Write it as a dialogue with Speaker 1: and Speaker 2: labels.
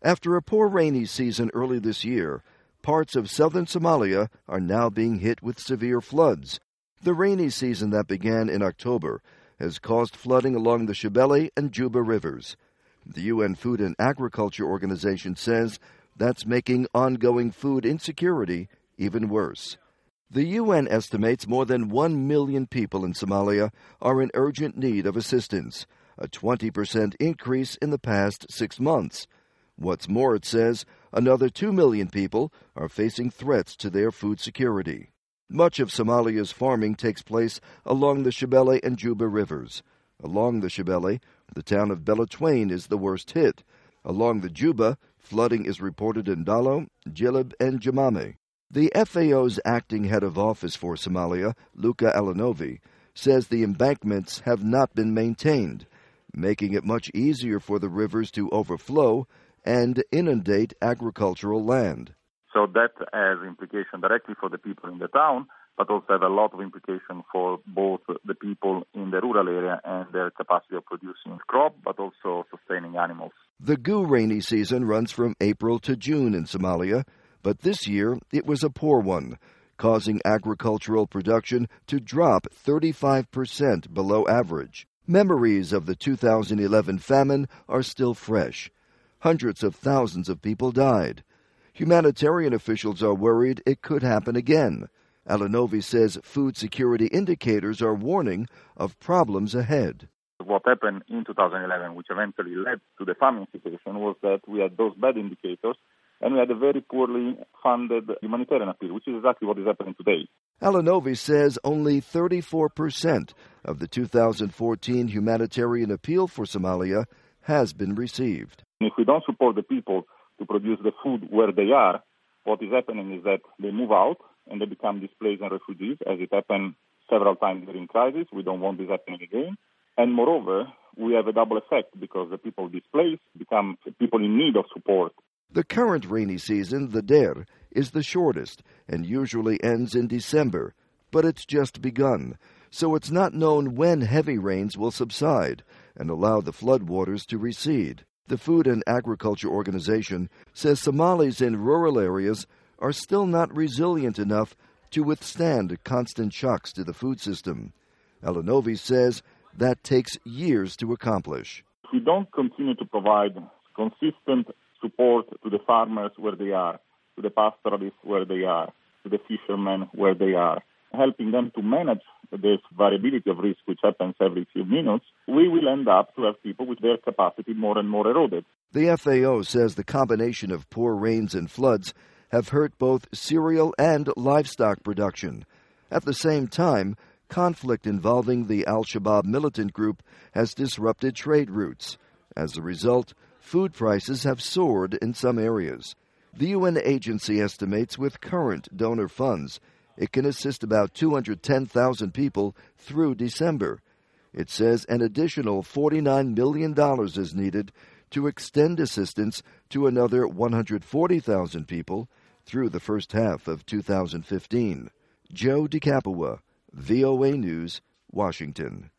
Speaker 1: After a poor rainy season early this year, parts of southern Somalia are now being hit with severe floods. The rainy season that began in October has caused flooding along the Shabelle and Juba rivers. The UN Food and Agriculture Organization says that's making ongoing food insecurity even worse. The UN estimates more than 1 million people in Somalia are in urgent need of assistance, a 20% increase in the past 6 months. What's more, it says, another 2 million people are facing threats to their food security. Much of Somalia's farming takes place along the Shabelle and Juba rivers. Along the Shabelle, the town of Beledweyne is the worst hit. Along the Juba, flooding is reported in Dalo, Jilib, and Jamame. The FAO's acting head of office for Somalia, Luca Alanovi, says the embankments have not been maintained, making it much easier for the rivers to overflow and inundate agricultural land.
Speaker 2: So that has implication directly for the people in the town, but also have a lot of implication for both the people in the rural area and their capacity of producing crop, but also sustaining animals.
Speaker 1: The Gu rainy season runs from April to June in Somalia, but this year it was a poor one, causing agricultural production to drop 35% below average. Memories of the 2011 famine are still fresh. Hundreds of thousands of people died. Humanitarian officials are worried it could happen again. Alanovi says food security indicators are warning of problems ahead.
Speaker 2: What happened in 2011, which eventually led to the famine situation, was that we had those bad indicators and we had a very poorly funded humanitarian appeal, which is exactly what is happening today.
Speaker 1: Alanovi says only 34% of the 2014 humanitarian appeal for Somalia has been received.
Speaker 2: If we don't support the people to produce the food where they are, what is happening is that they move out and they become displaced and refugees, as it happened several times during crisis. We don't want this happening again. And moreover, we have a double effect because the people displaced become people in need of support.
Speaker 1: The current rainy season, the Der, is the shortest and usually ends in December, but it's just begun, so it's not known when heavy rains will subside and allow the floodwaters to recede. The Food and Agriculture Organization says Somalis in rural areas are still not resilient enough to withstand constant shocks to the food system. Alanovi says that takes years to accomplish.
Speaker 2: If we don't continue to provide consistent support to the farmers where they are, to the pastoralists where they are, to the fishermen where they are, helping them to manage this variability of risk which happens every few minutes, we will end up to have people with their capacity more and more eroded.
Speaker 1: The FAO says the combination of poor rains and floods have hurt both cereal and livestock production. At the same time, conflict involving the Al-Shabaab militant group has disrupted trade routes. As a result, food prices have soared in some areas. The UN agency estimates with current donor funds, it can assist about 210,000 people through December. It says an additional $49 million is needed to extend assistance to another 140,000 people through the first half of 2015. Joe DiCapua, VOA News, Washington.